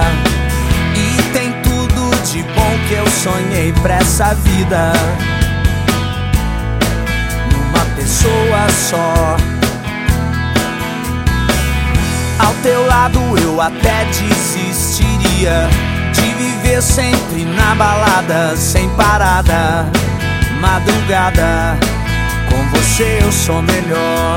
e tem tudo de bom que eu sonhei pra essa vida, numa pessoa só. Ao teu lado eu até desistiria de viver sempre na balada, sem parada, madrugada. Com você eu sou melhor.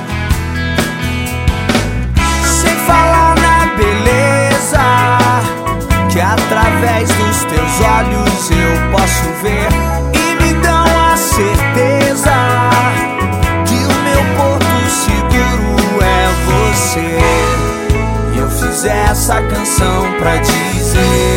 Sem falar na beleza que através dos teus olhos eu posso ver, e me dão a certeza que o meu porto seguro é você. E eu fiz essa canção pra dizer: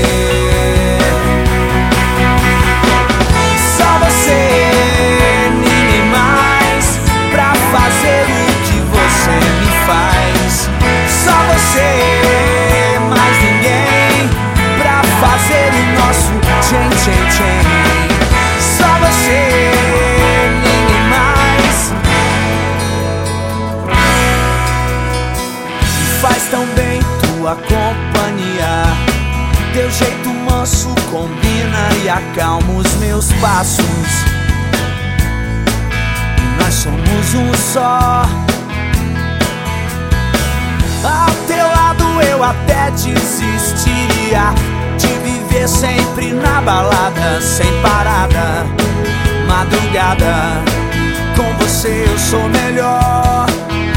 só você, ninguém mais, pra fazer o que você me faz. Só você, mais ninguém, pra fazer o nosso tchen tchen tchen. Só você, ninguém mais. Me faz tão bem tua companhia, teu jeito manso combina e acalma os meus passos. E nós somos um só. Ao teu lado eu até desistiria de viver sempre na balada, sem parada, madrugada. Com você eu sou melhor.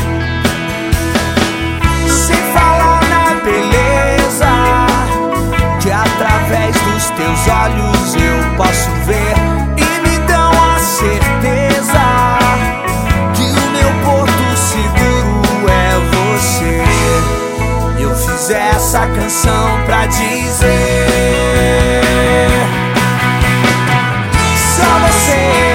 Sem falar na beleza que através dos teus olhos eu posso ver, e me dão a certeza que o meu porto seguro é você. Eu fiz essa canção pra dizer: só você.